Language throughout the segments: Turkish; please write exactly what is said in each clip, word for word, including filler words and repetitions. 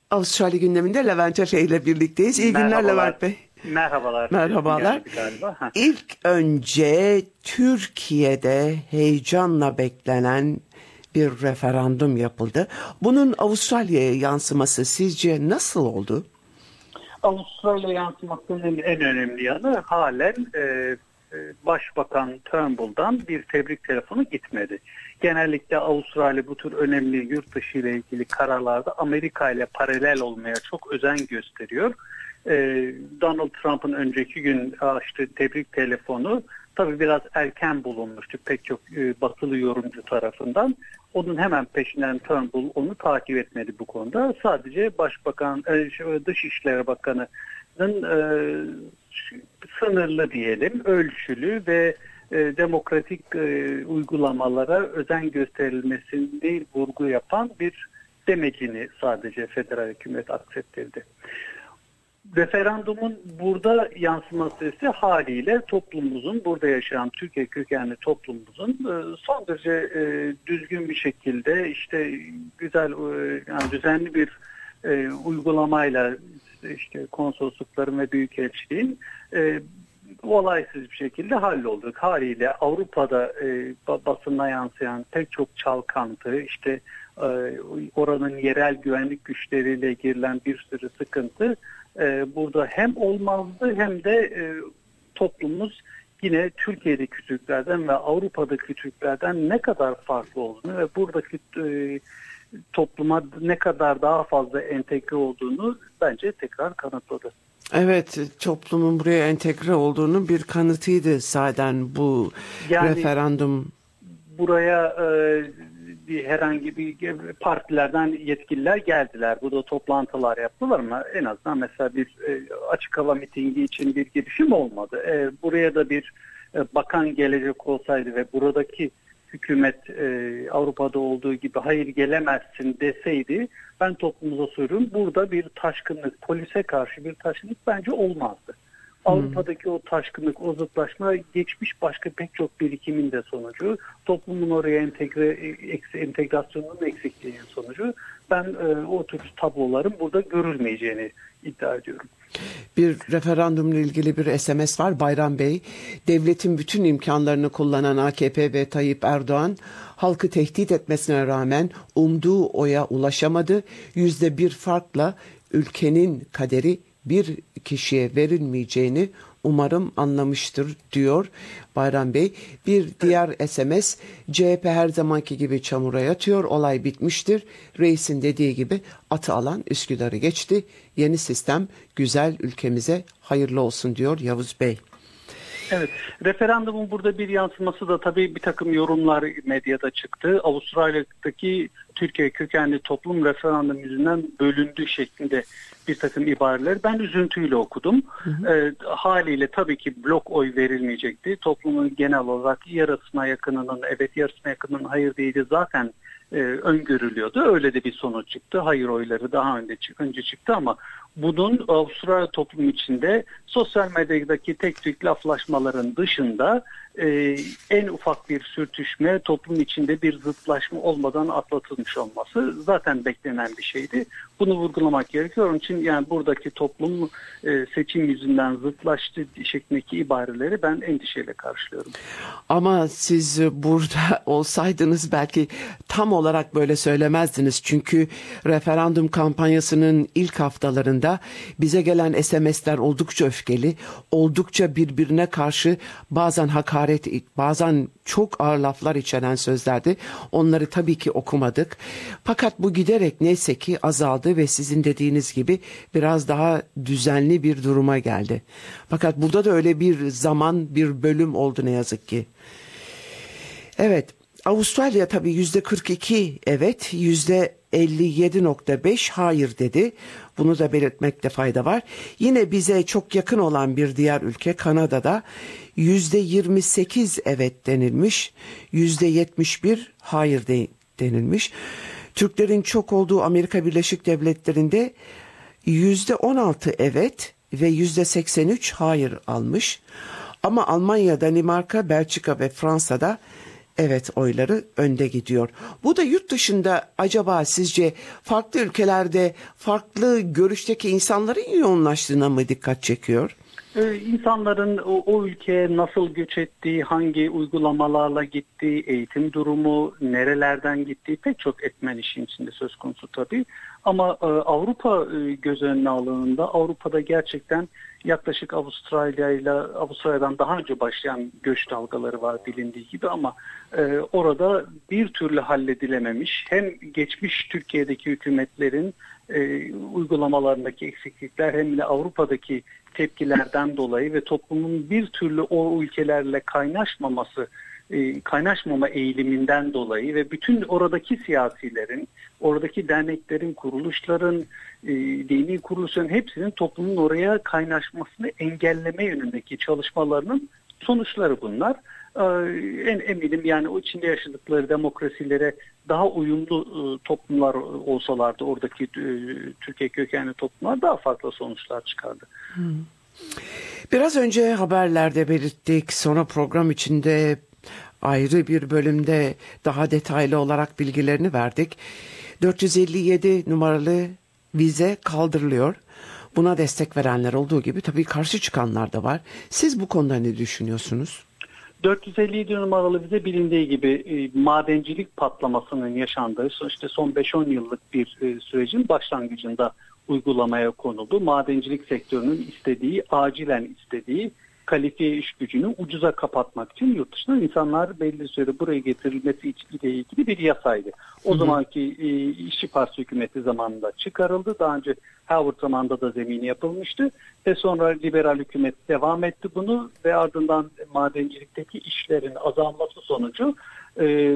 Avustralya gündeminde Levent Efe ile birlikteyiz. İyi günler Levent Bey. Merhabalar. Merhabalar. İlk önce Türkiye'de heyecanla beklenen bir referandum yapıldı. Bunun Avustralya'ya yansıması sizce nasıl oldu? Avustralya yansımasının en önemli yanı halen e, Başbakan Turnbull'dan bir tebrik telefonu gitmedi. Genellikle Avustralya bu tür önemli yurt dışı ile ilgili kararlarda Amerika ile paralel olmaya çok özen gösteriyor. Ee, Donald Trump'ın önceki gün açtığı tebrik telefonu tabii biraz erken bulunmuştu pek çok e, batılı yorumcu tarafından. Onun hemen peşinden Turnbull onu takip etmedi bu konuda. Sadece Başbakan, e, Dışişleri Bakanı'nın e, sınırlı diyelim, ölçülü ve e, demokratik e, uygulamalara özen gösterilmesini vurgu yapan bir demecini sadece federal hükümet aksettirdi. Referandumun burada yansıması ise haliyle toplumumuzun, burada yaşayan Türkiye kökenli toplumumuzun e, son derece e, düzgün bir şekilde işte güzel, e, yani düzenli bir e, uygulamayla işte konsoloslukların ve büyükelçiliğin e, olaysız bir şekilde hallolduk. Haliyle Avrupa'da e, basına yansıyan pek çok çalkantı, işte e, oranın yerel güvenlik güçleriyle girilen bir sürü sıkıntı e, burada hem olmazdı hem de e, toplumumuz yine Türkiye'deki Türklerden ve Avrupa'daki Türklerden ne kadar farklı olduğunu ve buradaki e, topluma ne kadar daha fazla entegre olduğunu bence tekrar kanıtladı. Evet, toplumun buraya entegre olduğunun bir kanıtıydı zaten bu yani, referandum. Buraya e, bir herhangi bir partilerden yetkililer geldiler. Burada toplantılar yaptılar ama en azından mesela bir e, açık hava mitingi için bir girişim olmadı. E, buraya da bir e, bakan gelecek olsaydı ve buradaki hükümet e, Avrupa'da olduğu gibi hayır gelemezsin deseydi, ben toplumumuza söylüyorum, burada bir taşkınlık, polise karşı bir taşkınlık bence olmazdı. Hmm. Avrupa'daki o taşkınlık, o zıtlaşma geçmiş başka pek çok birikimin de sonucu, toplumun oraya entegre, entegrasyonunun eksikliğinin sonucu. Ben e, o tür tabloların burada görülmeyeceğini iddia ediyorum. Bir referandumla ilgili bir S M S var Bayram Bey. Devletin bütün imkanlarını kullanan A K P ve Tayyip Erdoğan halkı tehdit etmesine rağmen umduğu oya ulaşamadı. Yüzde bir farkla ülkenin kaderi bir kişiye verilmeyeceğini umarım anlamıştır diyor Bayram Bey. Bir diğer S M S, C H P her zamanki gibi çamura yatıyor, olay bitmiştir. Reisin dediği gibi atı alan Üsküdar'ı geçti. Yeni sistem güzel, ülkemize hayırlı olsun diyor Yavuz Bey. Evet, referandumun burada bir yansıması da tabii bir takım yorumlar medyada çıktı. Avustralya'daki Türkiye kökenli toplum referandum yüzünden bölündü şeklinde bir takım ibareler ben üzüntüyle okudum. Hı hı. E, haliyle tabii ki blok oy verilmeyecekti. Toplumun genel olarak yarısına yakınının evet, yarısına yakınının hayır değildi zaten e, öngörülüyordu. Öyle de bir sonuç çıktı. Hayır oyları daha önce, önce çıktı ama bunun Avustralya toplumu içinde sosyal medyadaki tek tük laflaşmaların dışında e, en ufak bir sürtüşme, toplum içinde bir zıtlaşma olmadan atlatılmış olması zaten beklenen bir şeydi. Bunu vurgulamak gerekiyor. Onun için yani buradaki toplum e, seçim yüzünden zıtlaştı şeklindeki ibareleri ben endişeyle karşılıyorum. Ama siz burada olsaydınız belki tam olarak böyle söylemezdiniz. Çünkü referandum kampanyasının ilk haftalarında bize gelen S M S'ler oldukça öfkeli, oldukça birbirine karşı bazen hakaret, bazen çok ağır laflar içeren sözlerdi. Onları tabii ki okumadık. Fakat bu giderek neyse ki azaldı ve sizin dediğiniz gibi biraz daha düzenli bir duruma geldi. Fakat burada da öyle bir zaman, bir bölüm oldu ne yazık ki. Evet, Avustralya tabii yüzde kırk iki evet, yüzde elli yedi nokta beş hayır dedi. Bunu da belirtmekte fayda var. Yine bize çok yakın olan bir diğer ülke Kanada'da yüzde yirmi sekiz evet denilmiş, yüzde yetmiş bir hayır de, denilmiş. Türklerin çok olduğu Amerika Birleşik Devletleri'nde yüzde on altı evet ve yüzde seksen üç hayır almış. Ama Almanya, Danimarka, Belçika ve Fransa'da evet oyları önde gidiyor. Bu da yurt dışında acaba sizce farklı ülkelerde farklı görüşteki insanların yoğunlaştığına mı dikkat çekiyor? Ee, insanların o, o ülkeye nasıl göç ettiği, hangi uygulamalarla gittiği, eğitim durumu, nerelerden gittiği pek çok etmen işin içinde söz konusu tabii. Ama e, Avrupa e, göz önüne alındığında Avrupa'da gerçekten yaklaşık Avustralya ile Avustralya'dan daha önce başlayan göç dalgaları var bilindiği gibi ama e, orada bir türlü halledilememiş hem geçmiş Türkiye'deki hükümetlerin e, uygulamalarındaki eksiklikler hem de Avrupa'daki tepkilerden dolayı ve toplumun bir türlü o ülkelerle kaynaşmaması, e, kaynaşmama eğiliminden dolayı ve bütün oradaki siyasilerin, oradaki derneklerin, kuruluşların, e, dini kuruluşların hepsinin toplumun oraya kaynaşmasını engelleme yönündeki çalışmalarının sonuçları bunlar. Ee, en eminim yani o içinde yaşadıkları demokrasilere daha uyumlu e, toplumlar olsalardı oradaki e, Türkiye kökenli toplumlar daha farklı sonuçlar çıkardı. Hmm. Biraz önce haberlerde belirttik, sonra program içinde ayrı bir bölümde daha detaylı olarak bilgilerini verdik. dört yüz elli yedi numaralı vize kaldırılıyor. Buna destek verenler olduğu gibi tabii karşı çıkanlar da var. Siz bu konuda ne düşünüyorsunuz? dört yüz elli yedi numaralı vize bilindiği gibi e, madencilik patlamasının yaşandığı işte son beş on yıllık bir e, sürecin başlangıcında uygulamaya konuldu. Madencilik sektörünün istediği, acilen istediği kalifiye iş gücünü ucuza kapatmak için yurt dışından insanlar belli süre buraya getirilmesi ile ilgili bir yasaydı. O hı hı. zamanki e, İşçi Partisi hükümeti zamanında çıkarıldı. Daha önce Howard zamanında da zemini yapılmıştı ve sonra liberal hükümet devam etti bunu ve ardından madencilikteki işlerin azalması sonucu e,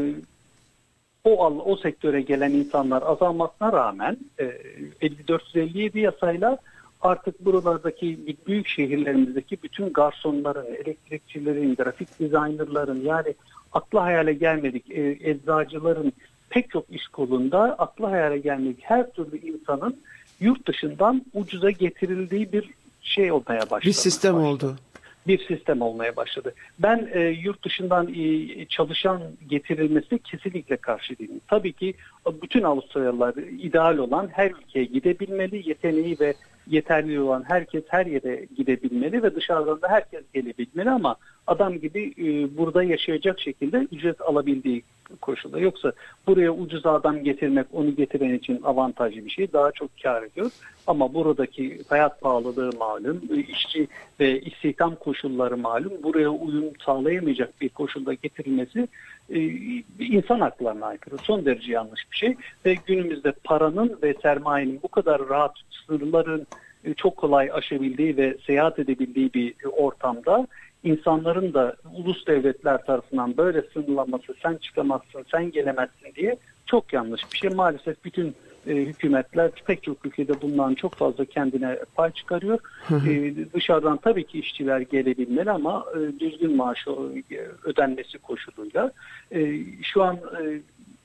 o o sektöre gelen insanlar azalmasına rağmen e, dört yüz elli yedi yasayla artık buralardaki büyük şehirlerimizdeki bütün garsonların, elektrikçilerin, grafik dizaynerların yani akla hayale gelmedik e, eczacıların pek çok iş kolunda akla hayale gelmedik her türlü insanın yurt dışından ucuza getirildiği bir şey olmaya başladı. Bir sistem başladı. oldu. Bir sistem olmaya başladı. Ben e, yurt dışından e, çalışan getirilmesi kesinlikle karşı değilim. Tabii ki bütün Avustralyalılar ideal olan her ülkeye gidebilmeli, yeteneği ve yeterli olan herkes her yere gidebilmeli ve dışarıdan da herkes gelebilmeli ama adam gibi e, burada yaşayacak şekilde ücret alabildiği koşulda. Yoksa buraya ucuz adam getirmek onu getiren için avantajlı bir şey. Daha çok kâr ediyor. Ama buradaki hayat pahalılığı malum, işçi ve istihdam koşulları malum. Buraya uyum sağlayamayacak bir koşulda getirilmesi e, insan haklarına aykırı. Son derece yanlış bir şey. Ve günümüzde paranın ve sermayenin bu kadar rahat sınırların e, çok kolay aşabildiği ve seyahat edebildiği bir ortamda insanların da ulus devletler tarafından böyle sınırlanması, sen çıkamazsın, sen gelemezsin diye çok yanlış bir şey. Maalesef bütün e, hükümetler pek çok ülkede bundan çok fazla kendine pay çıkarıyor. e, dışarıdan tabii ki işçiler gelebilmeli ama e, düzgün maaş ödenmesi koşuluyla. E, şu an e,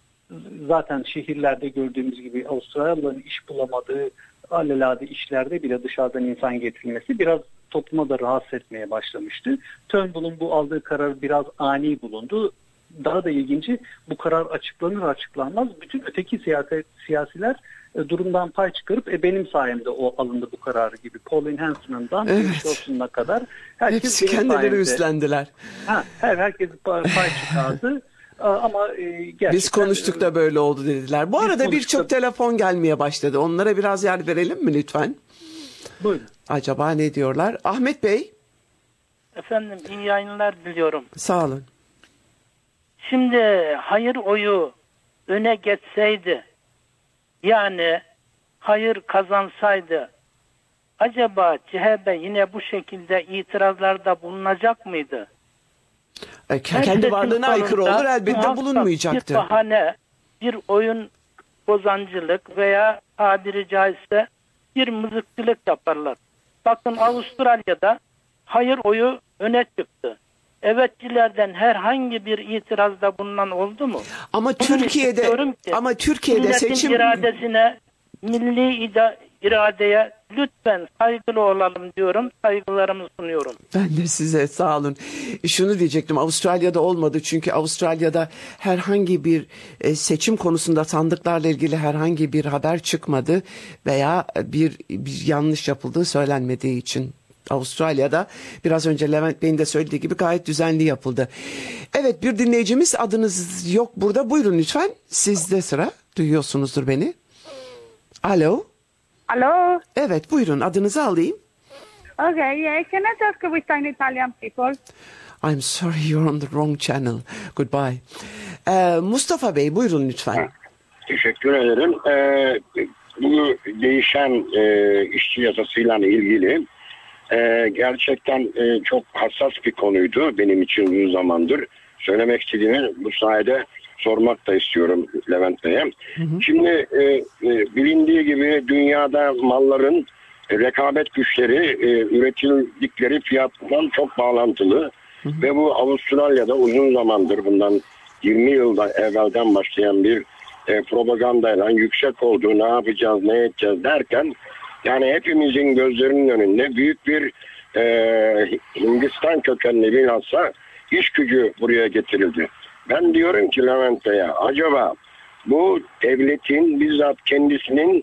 zaten şehirlerde gördüğümüz gibi Avustralyalıların iş bulamadığı alelade işlerde bile dışarıdan insan getirilmesi biraz topluma da rahatsız etmeye başlamıştı. Turnbull'un bu aldığı karar biraz ani bulundu. Daha da ilginci bu karar açıklanır açıklanmaz bütün öteki siyaset, siyasiler e, durumdan pay çıkarıp e, benim sayemde o alındı bu karar gibi. Pauline Hanson'dan evet. Johnson'a kadar herkes hepsi kendileri sayemde, üstlendiler. Ha, her herkes pay, pay çıkardı. Ama e, gerçekten, biz konuştuk da böyle oldu dediler. Bu arada birçok telefon gelmeye başladı. Onlara biraz yer verelim mi lütfen? Buyurun. Acaba ne diyorlar? Ahmet Bey. Efendim iyi yayınlar diliyorum. Sağ olun. Şimdi hayır oyu öne geçseydi yani hayır kazansaydı acaba C H P yine bu şekilde itirazlarda bulunacak mıydı? E, kendi varlığına aykırı olur elbette bulunmayacaktı. Bir bahane, bir oyun bozancılık veya tabiri caizse bir mızıkçılık yaparlar. Bakın Avustralya'da hayır oyu öne çıktı. Evetçilerden herhangi bir itirazda bulunan oldu mu? Ama Bunun Türkiye'de ki, ama Türkiye'de seçim iradesine, milli ida, iradeye lütfen saygılı olalım diyorum. Saygılarımı sunuyorum. Ben de size sağ olun. Şunu diyecektim, Avustralya'da olmadı çünkü Avustralya'da herhangi bir seçim konusunda sandıklarla ilgili herhangi bir haber çıkmadı veya bir, bir yanlış yapıldığı söylenmediği için. Avustralya'da biraz önce Levent Bey'in de söylediği gibi gayet düzenli yapıldı. Evet, bir dinleyicimiz, adınız yok burada. Buyurun lütfen. Sizde sıra. Duyuyorsunuzdur beni. Alo. Hello. Evet, buyurun, adınızı alayım. Okay, yeah. Can I talk with an Italian people? I'm sorry, you're on the wrong channel. Goodbye. Ee, Mustafa Bey, buyurun lütfen. Teşekkür ederim. Ee, bu değişen e, işçi yasasıyla ilgili e, gerçekten e, çok hassas bir konuydu benim için uzun zamandır. Söylemek istediğimi bu sayede sormak da istiyorum Levent Bey'e. Hı hı. Şimdi e, e, bilindiği gibi dünyada malların e, rekabet güçleri e, üretildikleri fiyattan çok bağlantılı. Hı hı. Ve bu Avustralya'da uzun zamandır, bundan yirmi yılda evvelden başlayan bir e, propagandayla yüksek olduğu, ne yapacağız, ne edeceğiz derken, yani hepimizin gözlerinin önünde büyük bir e, Hindistan kökenli bilhassa iş gücü buraya getirildi. Ben diyorum ki Levent Bey'e, acaba bu devletin bizzat kendisinin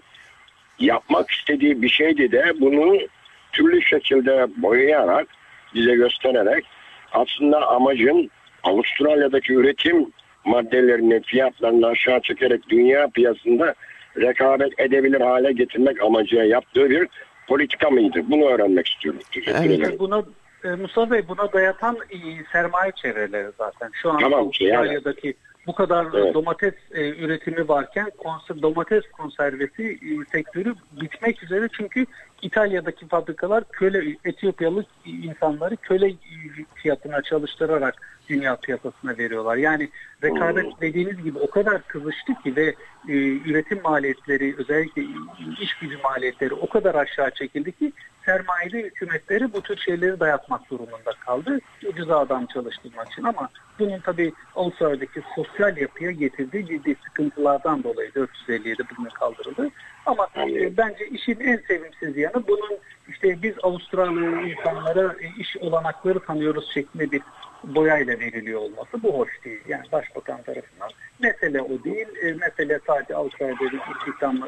yapmak istediği bir şeydi de bunu türlü şekilde boyayarak, bize göstererek, aslında amacın Avustralya'daki üretim maddelerini, fiyatlarını aşağı çekerek dünya piyasasında rekabet edebilir hale getirmek amacıyla yaptığı bir politika mıydı? Bunu öğrenmek istiyorum. Teşekkür Evet. ederim. Buna e, Mustafa Bey, buna dayatan e, sermaye çevreleri zaten. Şu an Tamam, Avustralya'daki yani bu kadar evet. domates e, üretimi varken konser, domates konservesi e, sektörü bitmek üzere, çünkü İtalya'daki fabrikalar köle, Etiyopyalı insanları köle fiyatına çalıştırarak dünya piyasasına veriyorlar. Yani rekabet dediğiniz gibi o kadar kızıştı ki ve e, üretim maliyetleri, özellikle iş gücü maliyetleri o kadar aşağı çekildi ki sermayeli hükümetleri bu tür şeyleri dayatmak durumunda kaldı. Ucuza adam çalıştırmak için, ama bunun tabii Avustralya'daki sosyal yapıya getirdiği ciddi sıkıntılardan dolayı dört yüz elli yedi bugün kaldırıldı. Ama e, bence işin en sevimsiz yanı, bunun işte biz Avustralyalı insanlara e, iş olanakları tanıyoruz şeklinde bir boyayla veriliyor olması, bu hoş değil. Yani Başbakan tarafından mesele o değil. E, mesele sadece Avustralya'daki istihdamı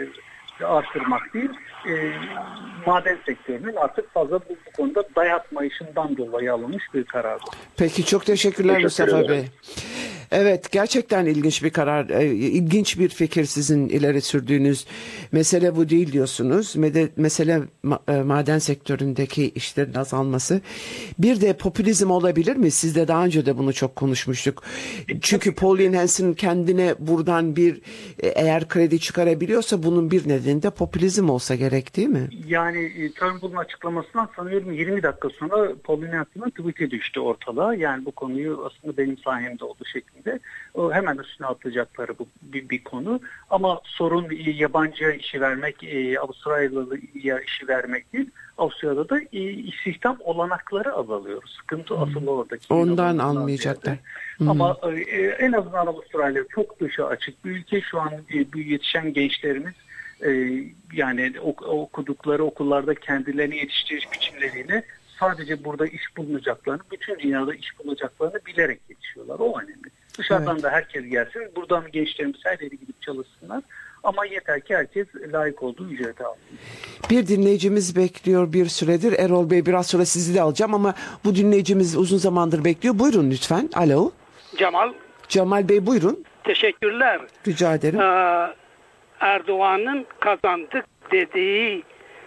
e, artırmak değil. E, maden sektörünün artık fazla bu, bu konuda dayatmayışından dolayı alınmış bir karar. Peki, çok teşekkürler Teşekkür Mustafa ederim. Bey. Evet, gerçekten ilginç bir karar, ilginç bir fikir sizin ileri sürdüğünüz. Mesele bu değil diyorsunuz. Mesele maden sektöründeki işlerin azalması. Bir de popülizm olabilir mi? Siz de daha önce de bunu çok konuşmuştuk. Çünkü Pauline Hanson kendine buradan bir, eğer kredi çıkarabiliyorsa bunun bir nedeni de popülizm olsa gerek, değil mi? Yani Turnbull'un açıklamasından sanıyorum yirmi dakika sonra Pauline Hanson'ın tweet'i düştü ortalığa. Yani bu konuyu aslında benim sayemde oldu şeklinde. O hemen üstüne atlayacakları bu bir, bir konu. Ama sorun yabancıya işi vermek, e, Avustralyalıya işi vermek değil. Avustralya'da da e, istihdam olanakları azalıyor. Sıkıntı asıl oradaki. Ondan almayacaklar. Ama e, en azından Avustralya çok dışa açık bir ülke. Şu an e, bu yetişen gençlerimiz e, yani ok- okudukları okullarda kendilerini yetiştiriş biçimleriyle sadece burada iş bulunacaklarını, bütün dünyada iş bulacaklarını bilerek yetişiyorlar. O önemli. Dışarıdan evet. da herkes gelsin. Buradan gençlerimiz her yere gidip çalışsınlar. Ama yeter ki herkes layık olduğu ücreti alsın. Bir dinleyicimiz bekliyor bir süredir. Erol Bey, biraz sonra sizi de alacağım ama bu dinleyicimiz uzun zamandır bekliyor. Buyurun lütfen. Alo. Cemal. Cemal Bey, buyurun. Teşekkürler. Rica ederim. Ee, Erdoğan'ın kazandık dediği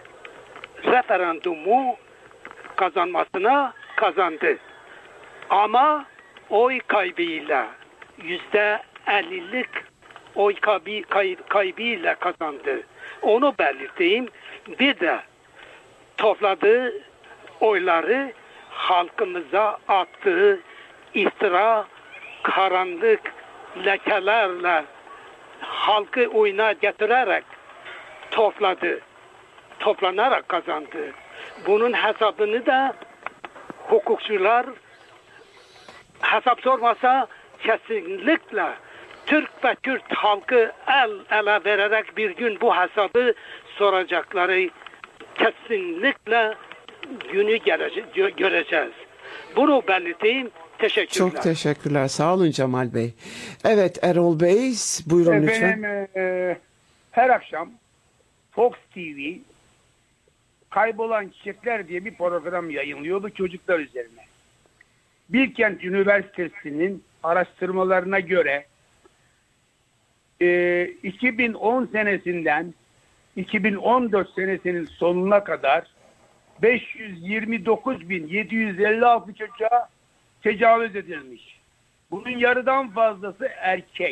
referandumu kazanmasına kazandı. Ama oy kaybıyla, yüzde ellilik oy kaybı, kay, kaybıyla kazandı. Onu belirteyim. Bir de topladığı oyları halkımıza attığı iftira, karanlık lekelerle halkı oyuna getirerek topladı. Toplanarak kazandı. Bunun hesabını da hukukçular hesap sormasa kesinlikle Türk ve Kürt halkı el ele vererek bir gün bu hesabı soracakları kesinlikle günü görece- göreceğiz. Bunu belirteyim. Teşekkürler. Çok teşekkürler. Sağ olun Cemal Bey. Evet Erol Bey buyurun lütfen. Efendim e, her akşam Fox T V Kaybolan Çiçekler diye bir program yayınlıyor bu çocuklar üzerine. Bilkent Üniversitesi'nin araştırmalarına göre e, iki bin on senesinden iki bin on dört senesinin sonuna kadar beş yüz yirmi dokuz bin yedi yüz elli altı çocuğa tecavüz edilmiş. Bunun yarıdan fazlası erkek.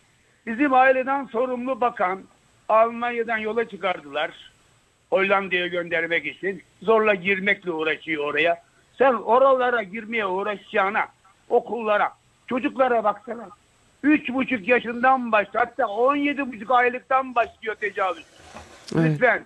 Bizim aileden sorumlu bakan Almanya'dan yola çıkardılar. Hollanda'ya göndermek için. Zorla girmekle uğraşıyor oraya. Sen oralara girmeye uğraşacağına okullara, çocuklara baksana. Üç buçuk yaşından başlıyor. Hatta on yedi buçuk aylıktan başlıyor tecavüz. Evet. Lütfen.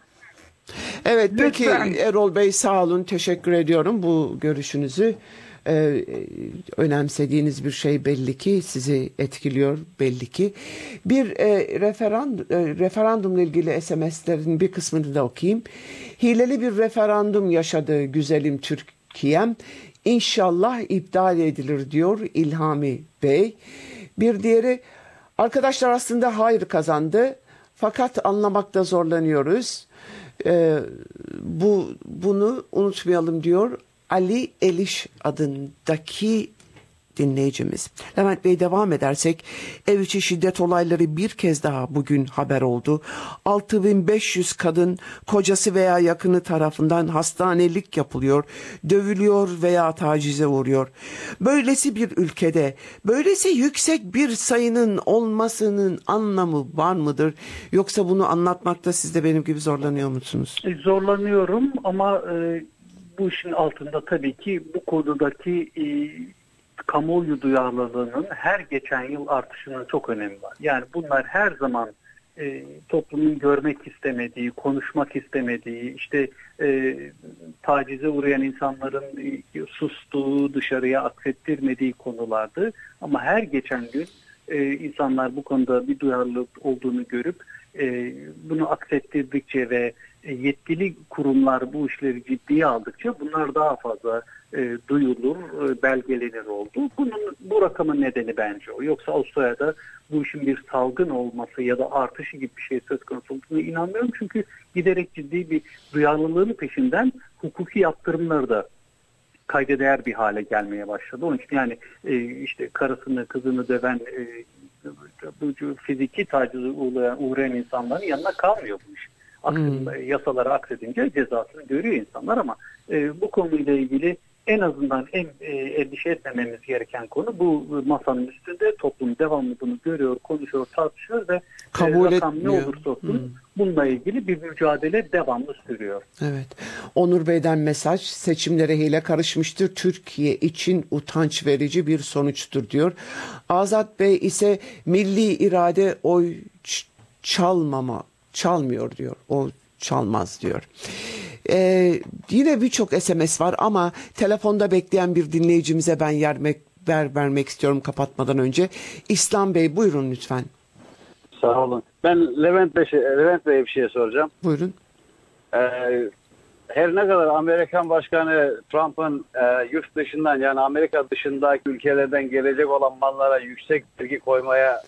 Evet peki Lütfen. Erol Bey sağ olun. Teşekkür ediyorum bu görüşünüzü. Ee, önemsediğiniz bir şey belli ki sizi etkiliyor belli ki. Bir e, referandum, e, referandumla ilgili S M S'lerin bir kısmını da okuyayım. Hileli bir referandum yaşadı güzelim Türkiye'm. İnşallah iptal edilir diyor İlhami Bey. Bir diğeri arkadaşlar aslında hayır kazandı fakat anlamakta zorlanıyoruz. Ee, bu bunu unutmayalım diyor Ali Eliş adındaki dinleyicimiz. Levent Bey devam edersek ev içi şiddet olayları bir kez daha bugün haber oldu. altı bin beş yüz kadın kocası veya yakını tarafından hastanelik yapılıyor, dövülüyor veya tacize uğruyor. Böylesi bir ülkede böylesi yüksek bir sayının olmasının anlamı var mıdır? Yoksa bunu anlatmakta siz de benim gibi zorlanıyor musunuz? E, Zorlanıyorum ama e, bu işin altında tabii ki bu konudaki e, kamuoyu duyarlılığının her geçen yıl artışının çok önemi var. Yani bunlar her zaman e, toplumun görmek istemediği, konuşmak istemediği, işte e, tacize uğrayan insanların e, sustuğu, dışarıya aksettirmediği konulardı. Ama her geçen gün e, insanlar bu konuda bir duyarlılık olduğunu görüp e, bunu aksettirdikçe ve e, yetkili kurumlar bu işleri ciddiye aldıkça bunlar daha fazla e, duyulur, e, belgelenir oldu. Bunun bu rakamın nedeni bence o. Yoksa Avustralya'da bu işin bir salgın olması ya da artışı gibi bir şey söz konusu olduğunu inanmıyorum. Çünkü giderek ciddi bir duyarlılığın peşinden hukuki yaptırımları da kayda değer bir hale gelmeye başladı. Onun için yani e, işte karısını, kızını döven, e, bu fiziki tacize uğrayan, uğrayan insanların yanına kalmıyor bu iş. Aksın, hmm. Yasalara aksedince cezasını görüyor insanlar ama e, bu konuyla ilgili en azından en e, endişe etmememiz gereken konu bu masanın üstünde toplum devamlı bunu görüyor, konuşuyor, tartışıyor ve kabul e, rakam etmiyor. ne olursa olsun hmm. bununla ilgili bir mücadele devamlı sürüyor. Evet. Onur Bey'den mesaj seçimlere hile karışmıştır. Türkiye için utanç verici bir sonuçtur diyor. Azat Bey ise milli irade oy çalmama çalmıyor diyor. O çalmaz diyor. Ee, yine birçok S M S var ama telefonda bekleyen bir dinleyicimize ben yer ver, vermek istiyorum kapatmadan önce. İslam Bey buyurun lütfen. Sağ olun. Ben Levent Bey, Levent Bey'e bir şey soracağım. Buyurun. Ee, her ne kadar Amerikan Başkanı Trump'ın e, yurt dışından yani Amerika dışındaki ülkelerden gelecek olan mallara yüksek vergi koymaya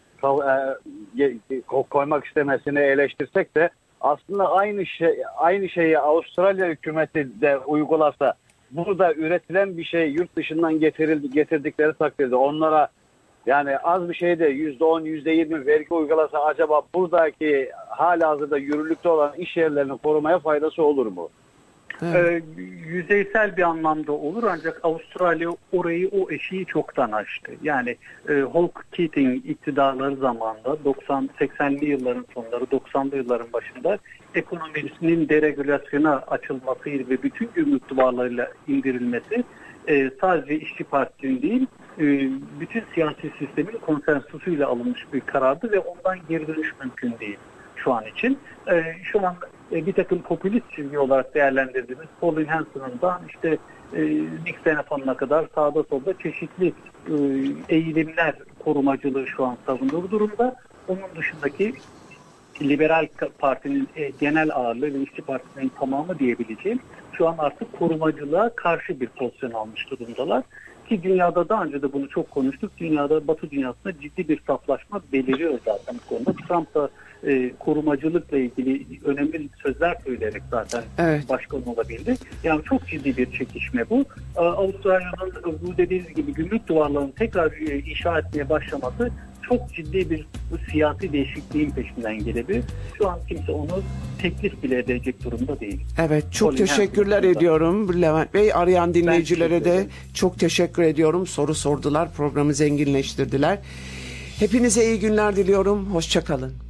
e, koymak istemesini eleştirsek de aslında aynı şey aynı şeyi Avustralya hükümeti de uygulasa burada üretilen bir şey yurt dışından getirildi getirdikleri takdirde onlara yani az bir şeyde yüzde on yüzde yirmi vergi uygulasa acaba buradaki halihazırda yürürlükte olan iş yerlerini korumaya faydası olur mu? Evet. Ee, yüzeysel bir anlamda olur ancak Avustralya orayı o eşiği çoktan aştı. Yani e, Hawke Keating iktidarları zamanında doksan seksenli yılların sonları doksanlı yılların başında ekonomisinin deregülasyona açılması ve bütün gümrük duvarlarıyla indirilmesi e, sadece İşçi Parti'nin değil e, bütün siyasi sistemin konsensusuyla alınmış bir karardı ve ondan geri dönüş mümkün değil şu an için. E, şu an bir takım popülist çizgi olarak değerlendirdiğimiz Pauline Hanson'dan işte e, Nick Xenophon'a kadar sağda solda çeşitli e, eğilimler korumacılığı şu an savunduğu durumda. Onun dışındaki Liberal Parti'nin e, genel ağırlığı ve İşçi Partisi'nin tamamı diyebileceğim şu an artık korumacılığa karşı bir pozisyon almış durumdalar. Ki dünyada daha önce de bunu çok konuştuk. Dünyada, Batı dünyasında ciddi bir saflaşma beliriyor zaten bu konuda. Trump da e, korumacılıkla ilgili önemli sözler söyleyerek zaten evet. başkan olabildi. Yani çok ciddi bir çekişme bu. Ee, Avustralya'nın bu dediğiniz gibi gümrük duvarlarını tekrar e, inşa etmeye başlaması çok ciddi bir bu siyasi değişikliğin peşinden gelebilir. Şu an kimse onu teklif bile edecek durumda değil. Evet, çok Colin teşekkürler Hanson ediyorum Levent Bey. Arayan dinleyicilere teşekkür de çok teşekkür ediyorum. Soru sordular, programı zenginleştirdiler. Hepinize iyi günler diliyorum. Hoşça kalın.